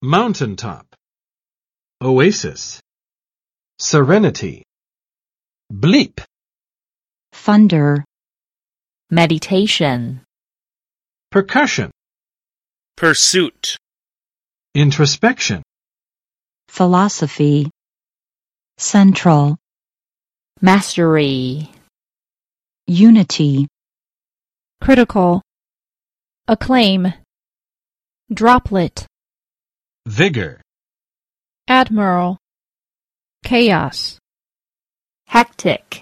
Mountaintop. Oasis. Serenity. Bleep. Thunder. Meditation. Percussion. Pursuit. Introspection. Philosophy. Central. Mastery. Unity. Critical. Acclaim. Droplet. Vigor. Admiral. Chaos. Hectic.